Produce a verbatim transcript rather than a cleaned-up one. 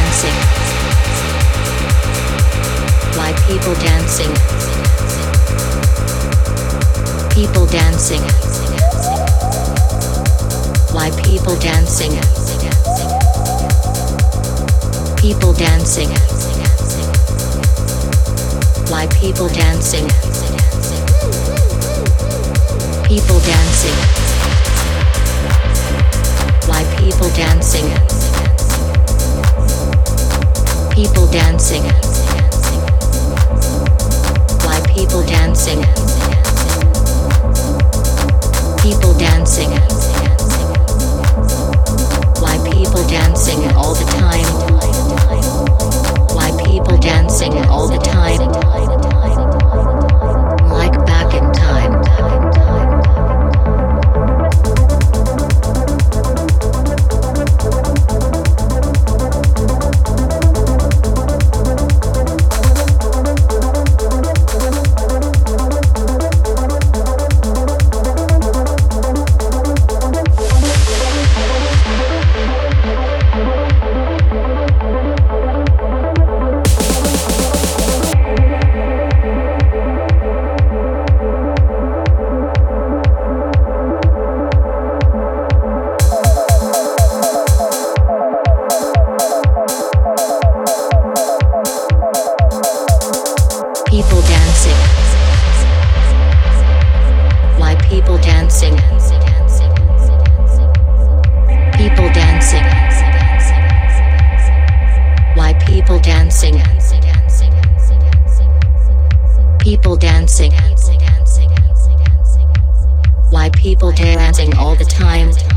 dancing? Why people dancing? People dancing. Why people dancing? People dancing. Why people dancing? People dancing. Why people dancing? People dancing. Why people dancing? People dancing. Why people dancing all the time? Why people dancing all the time? Like back in time. People dancing. Why people dancing? People dancing. Why people dancing? People dancing. Why people dancing all the time?